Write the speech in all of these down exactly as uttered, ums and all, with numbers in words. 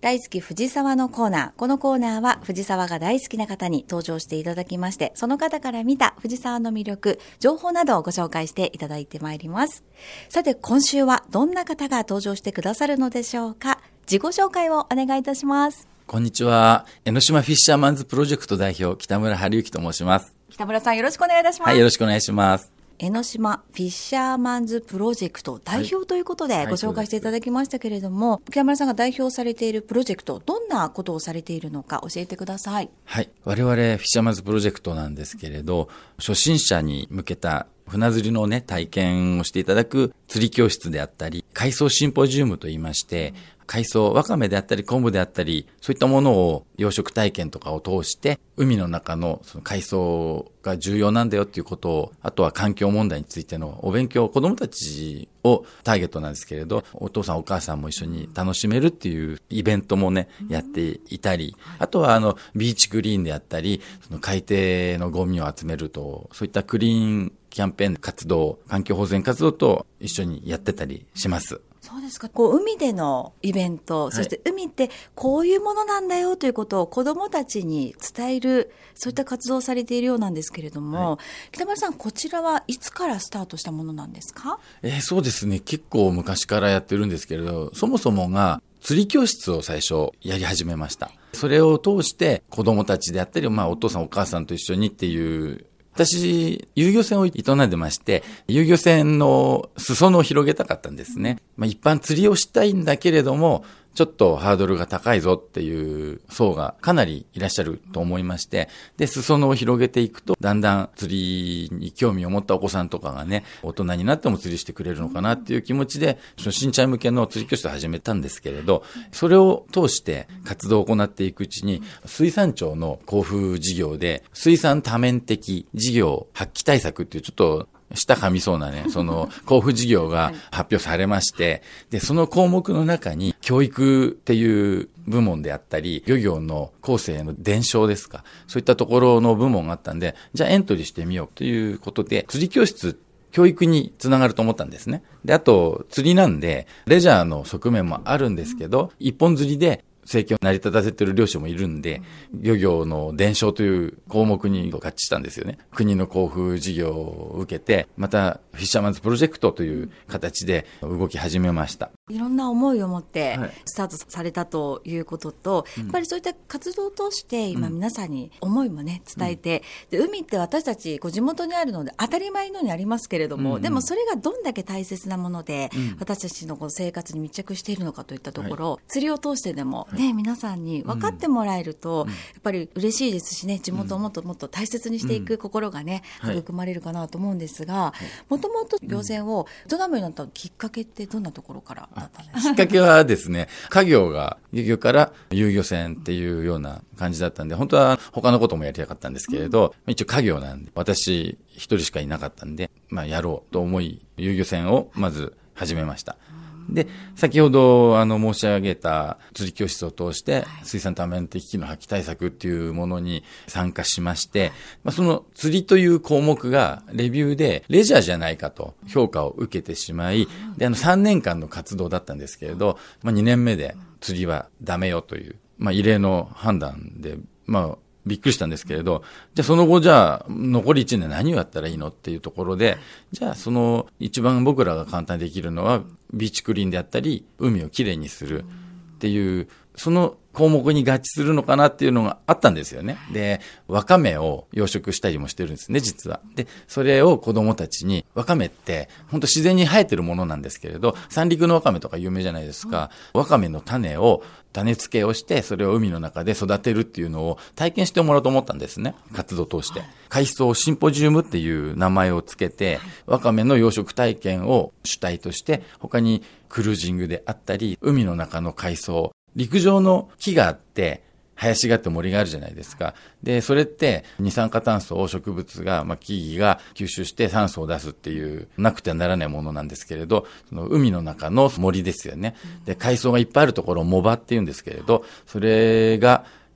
大好き藤沢のコーナー。このコーナーは藤沢が大好きな方に登場していただきまして、その方から見た藤沢の魅力、情報などをご紹介していただいてまいります。さて今週はどんな方が登場してくださるのでしょうか。自己紹介をお願いいたします。 こんにちは。江ノ島フィッシャーマンズプロジェクト代表、北村春之と申します。 北村さんよろしくお願いいたします。 はい、よろしくお願いします。 江ノ島フィッシャーマンズプロジェクト代表ということでご紹介していただきましたけれども、はいはい、北村さんが代表されているプロジェクト、どんなことをされているのか教えてください。 はい、我々フィッシャーマンズプロジェクトなんですけれど、初心者に向けた船釣りのね、体験をしていただく釣り教室であったり、海藻シンポジウムといいまして、うん海藻、ワカメであったり昆布であったり、そういったものを養殖体験とかを通して、海の中のその海藻が重要なんだよっていうことを、あとは環境問題についてのお勉強、子どもたちをターゲットなんですけれど、お父さんお母さんも一緒に楽しめるっていうイベントもね、やっていたり、あとはあの、ビーチクリーンであったり、その海底のゴミを集めると、そういったクリーンキャンペーン活動、環境保全活動と一緒にやってたりします。 そうですか。こう海でのイベント、そして海ってこういうものなんだよということを子どもたちに伝える、そういった活動をされているようなんですけれども、はい、北村さん、こちらはいつからスタートしたものなんですか？ えー、そうですね。結構昔からやってるんですけれど、そもそもが釣り教室を最初やり始めました。それを通して子どもたちであったり、まあお父さんお母さんと一緒にっていう私、遊漁船を営んでまして、遊漁船の裾野を広げたかったんですね。まあ、一般釣りをしたいんだけれども、ちょっとハードルが高いぞっていう層がかなりいらっしゃると思いまして、で、裾野を広げていくと、だんだん釣りに興味を持ったお子さんとかがね、大人になっても釣りしてくれるのかなっていう気持ちで、初心者向けの釣り教室を始めたんですけれど、それを通して活動を行っていくうちに、水産庁の交付事業で、水産多面的事業発揮対策っていうちょっと、舌噛みそうなね、その交付事業が発表されまして、で、その項目の中に教育っていう部門であったり、漁業の後世への伝承ですか、そういったところの部門があったんで、じゃあエントリーしてみようということで、釣り教室、教育につながると思ったんですね。で、あと、釣りなんで、レジャーの側面もあるんですけど、一本釣りで、生計を成り立たせている漁師もいるんで、漁業の伝承という項目に合致したんですよね。国の交付事業を受けて、またフィッシャーマンズプロジェクトという形で動き始めました。 いろんな思いを持ってスタートされたということと、はい、やっぱりそういった活動を通して今皆さんに思いもね伝えて、うん、で海って私たちこう地元にあるので当たり前のようにありますけれども、うんうん、でもそれがどんだけ大切なもので、うん、私たちのこう生活に密着しているのかといったところ、はい、釣りを通してでもね、皆さんに分かってもらえると、うん、やっぱり嬉しいですしね、地元をもっともっと大切にしていく心がね、うん、育まれるかなと思うんですが、もともと漁船を営むようになったきっかけってどんなところからだったんですか？ きっかけはですね、家業が漁業から遊漁船っていうような感じだったんで、本当は他のこともやりたかったんですけれど、うん、一応家業なんで、私一人しかいなかったんで、まあやろうと思い、遊漁船をまず始めました。で、先ほどあの申し上げた釣り教室を通して水産多面的機能発揮対策っていうものに参加しまして、まあ、その釣りという項目がレビューでレジャーじゃないかと評価を受けてしまい、であのさんねんかんの活動だったんですけれど、まあ、にねんめで釣りはダメよという、まあ、異例の判断で、まあびっくりしたんですけれど、じゃあその後じゃあ残りいちねん何をやったらいいのっていうところで、じゃあその一番僕らが簡単にできるのはビーチクリーンであったり海をきれいにするっていう、その項目に合致するのかなっていうのがあったんですよね。で、ワカメを養殖したりもしてるんですね、実は。で、それを子供たちに、ワカメって本当自然に生えてるものなんですけれど、三陸のワカメとか有名じゃないですか。ワカメの種を種付けをして、それを海の中で育てるっていうのを体験してもらおうと思ったんですね、活動を通して。海藻シンポジウムっていう名前をつけて、ワカメの養殖体験を主体として、他にクルージングであったり、海の中の海藻、陸上の木があって、林があって森があるじゃないですか。で、それって二酸化炭素を植物が、まあ、木々が吸収して酸素を出すっていう、なくてはならないものなんですけれど、その海の中の森ですよね。で、海藻がいっぱいあるところを藻場って言うんですけれど、それが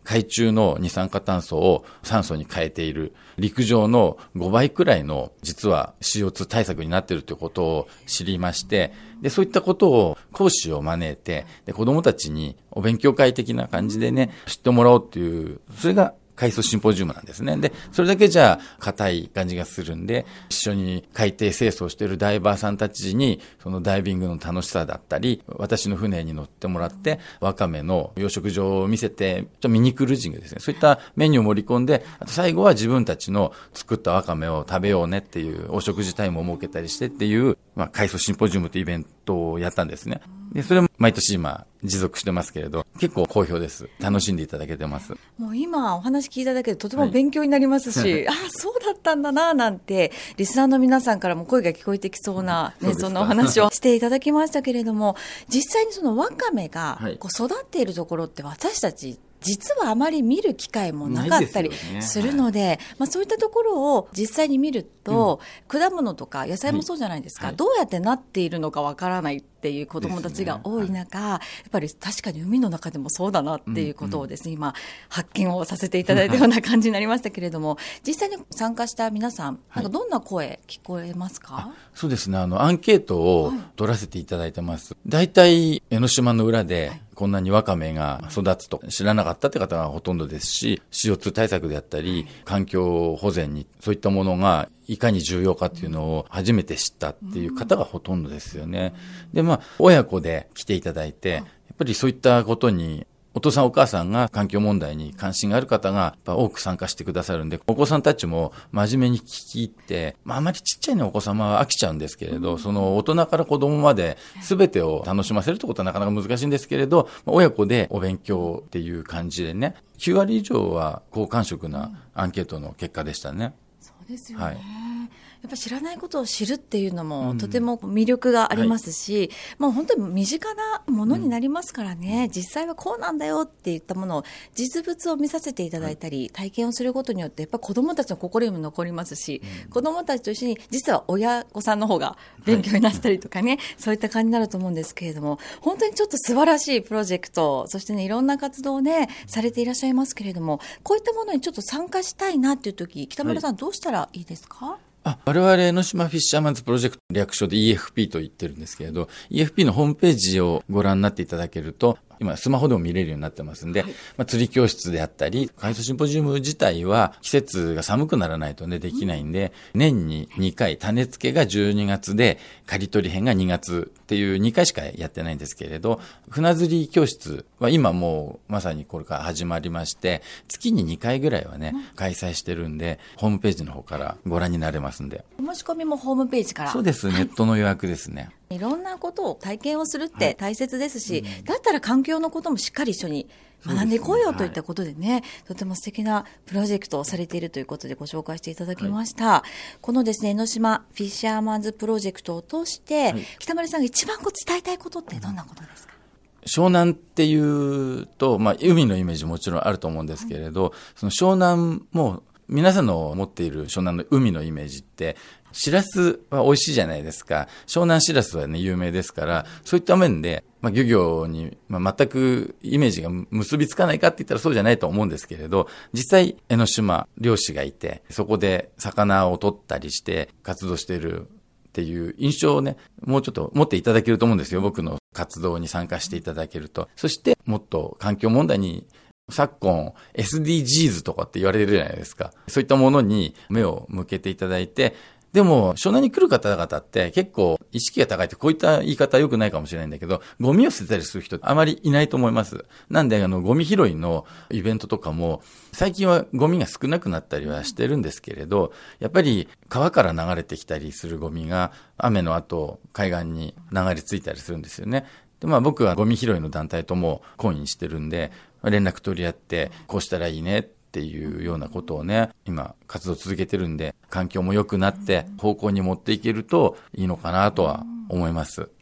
海中の二酸化炭素を酸素に変えている陸上のごばいくらいの実は シーオーツー 対策になっているということを知りまして、でそういったことを講師を招いて、で子どもたちにお勉強会的な感じでね知ってもらおうという、それが海藻シンポジウムなんですね。で、それだけじゃ硬い感じがするんで、一緒に海底清掃しているダイバーさんたちに、そのダイビングの楽しさだったり、私の船に乗ってもらって、ワカメの養殖場を見せて、ちょっとミニクルージングですね。そういったメニューを盛り込んで、あと最後は自分たちの作ったワカメを食べようねっていうお食事タイムを設けたりしてっていう、まあ、海藻シンポジウムというイベントをやったんですね。で、それも毎年今持続してますけれど、結構好評です。楽しんでいただけてます。 もう今お話聞いただけでとても勉強になりますし、はい、ああそうだったんだななんてリスナーの皆さんからも声が聞こえてきそうな、ね、そんなお話をしていただきましたけれども、実際にそのワカメがこう育っているところって私たち実はあまり見る機会もなかったりするので、で、ねはい、まあ、そういったところを実際に見ると、うん、果物とか野菜もそうじゃないですか、はい、どうやってなっているのかわからないっていう子どもたちが多い中、ねはい、やっぱり確かに海の中でもそうだなっていうことをですね、うんうん、今発見をさせていただいたような感じになりましたけれども、実際に参加した皆さん、なんかどんな声聞こえますか？ はい、そうですね、あのアンケートを取らせていただいてます。だいたい江ノ島の裏で、はいこんなにワカメが育つと知らなかったって方がほとんどですし、シーオーツー 対策であったり、環境保全にそういったものがいかに重要かっていうのを初めて知ったっていう方がほとんどですよね。で、まあ、親子で来ていただいて、やっぱりそういったことにお父さんお母さんが環境問題に関心がある方がやっぱ多く参加してくださるんで、お子さんたちも真面目に聞き入って、まあ、あまりちっちゃいのお子様は飽きちゃうんですけれど、その大人から子供まで全てを楽しませるってことはなかなか難しいんですけれど、親子でお勉強っていう感じでね、きゅうわり以上は好感触なアンケートの結果でしたね。 そうですよね。はい、やっぱ知らないことを知るっていうのもとても魅力がありますし、うんはい、もう本当に身近なものになりますからね、うん、実際はこうなんだよって言ったものを実物を見させていただいたり、はい、体験をすることによってやっぱ子どもたちの心にも残りますし、うん、子どもたちと一緒に実は親御さんの方が勉強になったりとかね、はい、そういった感じになると思うんですけれども、本当にちょっと素晴らしいプロジェクト、そしてねいろんな活動をねされていらっしゃいますけれども、こういったものにちょっと参加したいなっていう時、北村さん、はい、どうしたらいいですか？ あ我々江ノ島フィッシャーマンズプロジェクト略称で イーエフピー と言ってるんですけれど、 イーエフピー のホームページをご覧になっていただけると、今スマホでも見れるようになってますんで、はいまあ、釣り教室であったり海藻シンポジウム自体は季節が寒くならないとねできないんで、うん、年ににかい、種付けがじゅうにがつで刈り取り編がにがつっていうにかいしかやってないんですけれど、船釣り教室は今もうまさにこれから始まりまして、月ににかいぐらいはね、うん、開催してるんで、ホームページの方からご覧になれますんで。 お申し込みもホームページから？ そうです、ネットの予約ですね。 いろんなことを体験をするって大切ですし、はいうん、だったら環境のこともしっかり一緒に学んでいこうよといったことでね、はい、とても素敵なプロジェクトをされているということでご紹介していただきました、はい、このですね江ノ島フィッシャーマンズプロジェクトを通して、はい、北村さんが一番こう伝えたいことってどんなことですか？ 湘南っていうと、まあ、海のイメージもちろんあると思うんですけれど、はい、その湘南も皆さんの持っている湘南の海のイメージってシラスは美味しいじゃないですか。湘南シラスはね有名ですから、そういった面で、まあ、漁業に、まあ、全くイメージが結びつかないかって言ったらそうじゃないと思うんですけれど、実際江ノ島漁師がいて、そこで魚を取ったりして活動しているっていう印象をねもうちょっと持っていただけると思うんですよ。僕の活動に参加していただけると。そしてもっと環境問題に昨今 エスディージーズ とかって言われてるじゃないですか。そういったものに目を向けていただいて、でも湘南に来る方々って結構意識が高いって、こういった言い方は良くないかもしれないんだけど、ゴミを捨てたりする人あまりいないと思います。なんであのゴミ拾いのイベントとかも最近はゴミが少なくなったりはしてるんですけれど、やっぱり川から流れてきたりするゴミが雨の後海岸に流れ着いたりするんですよね。でまあ僕はゴミ拾いの団体とも懇意してるんで、連絡取り合ってこうしたらいいねっていうようなことをね今活動続けてるんで、環境も良くなって方向に持っていけるといいのかなとは思います。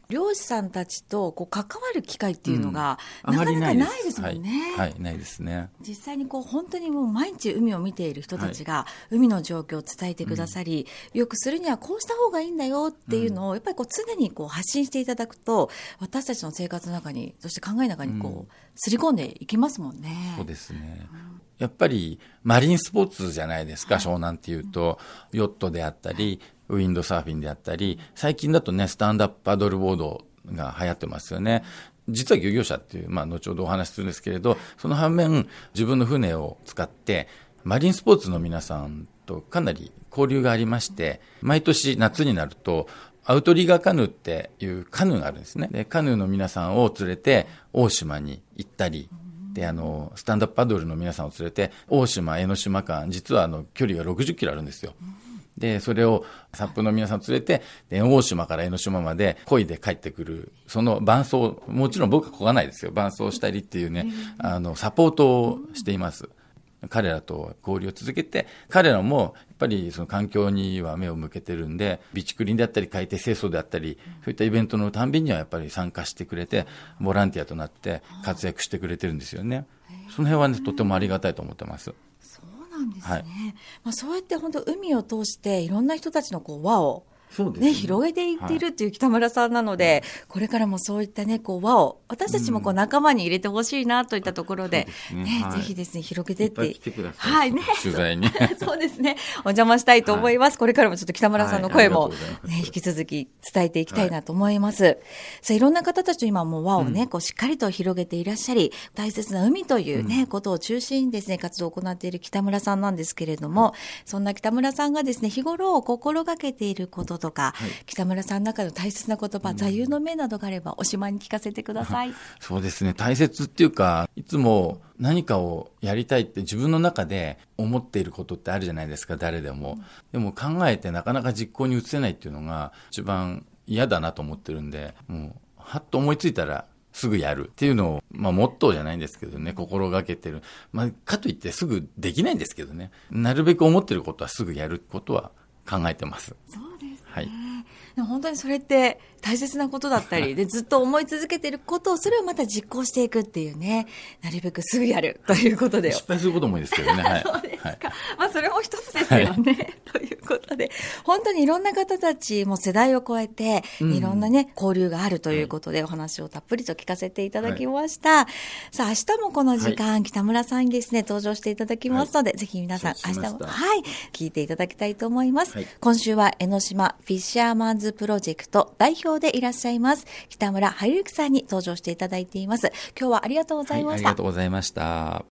漁師さんたちとこう関わる機会っていうのが、 うん、 なかなかないでですもんね。 はい、はい、ないですね。 実際にこう本当にもう毎日海を見ている人たちが海の状況を伝えてくださり、うん、よくするにはこうした方がいいんだよっていうのをやっぱりこう常にこう発信していただくと、私たちの生活の中に、そして考えの中にこう、うん、すり込んでいきますもんね。 そうですね。うんやっぱりマリンスポーツじゃないですか、はい、湘南っていうと、ヨットであったり、ウィンドサーフィンであったり、最近だとね、スタンドアップパドルボードが流行ってますよね。実は漁業者っていう、まあ、後ほどお話しするんですけれど、その反面、自分の船を使って、マリンスポーツの皆さんとかなり交流がありまして、毎年夏になると、アウトリガーカヌーっていうカヌーがあるんですね。で、カヌーの皆さんを連れて、大島に行ったり、で、あの、スタンドアップパドルの皆さんを連れて、大島、江ノ島間、実はあの、距離がろくじゅっキロあるんですよ。で、それを、サップの皆さんを連れて、で、大島から江ノ島まで、漕いで帰ってくる、その伴走、もちろん僕は漕がないですよ。伴走したりっていうね、あの、サポートをしています。彼らと交流を続けて、彼らも、やっぱりその環境には目を向けてるんで、備蓄林であったり、海底清掃であったり、そういったイベントのたんびにはやっぱり参加してくれて、ボランティアとなって活躍してくれてるんですよね。その辺はね、とてもありがたいと思ってます。 そうなんですね。 はい、 まあ、そうやって本当海を通していろんな人たちのこう輪をそうですねね、広げていっているっていう北村さんなので、はい、これからもそういったね、こう輪を私たちもこう仲間に入れてほしいなといったところで、うん、ね、はい、ぜひですね、広げていって。 いっぱい来てください。はい、ね。取材に。 そうですね。お邪魔したいと思います。はい、これからもちょっと北村さんの声も、ね、引き続き伝えていきたいなと思います。はい、さあ、いろんな方たちと今も輪をね、こうしっかりと広げていらっしゃり、大切な海というね、うん、ことを中心にですね、活動を行っている北村さんなんですけれども、はい、そんな北村さんがですね、日頃心がけていることとか、はい、北村さんの中の大切な言葉、うん、座右の銘などがあればおしまいに聞かせてください。 そうですね、大切っていうか、いつも何かをやりたいって自分の中で思っていることってあるじゃないですか、誰でも。うん、でも考えてなかなか実行に移せないっていうのが一番嫌だなと思ってるんで、もうはっと思いついたらすぐやるっていうのを、まあ、モットーじゃないんですけどね、心がけてる。まあ、かといってすぐできないんですけどね、なるべく思ってることはすぐやることは考えてます。 そうですね。 はい。 本当にそれって大切なことだったりで、ずっと思い続けていることをそれをまた実行していくっていうね、なるべくすぐやるということで失敗することもいいですけどね。はい、 そうですか、はい、まあ、それも一つですよね、はい、ということで本当にいろんな方たちも世代を超えていろんなね、うん、交流があるということでお話をたっぷりと聞かせていただきました。はい、さあ明日もこの時間、はい、北村さんにですね登場していただきますので、はい、ぜひ皆さん明日もはい聞いていただきたいと思います。はい、今週は江ノ島フィッシャーマンズプロジェクト代表でいらっしゃいます北村春之さんに登場していただいています。今日はありがとうございました。 はい、ありがとうございました。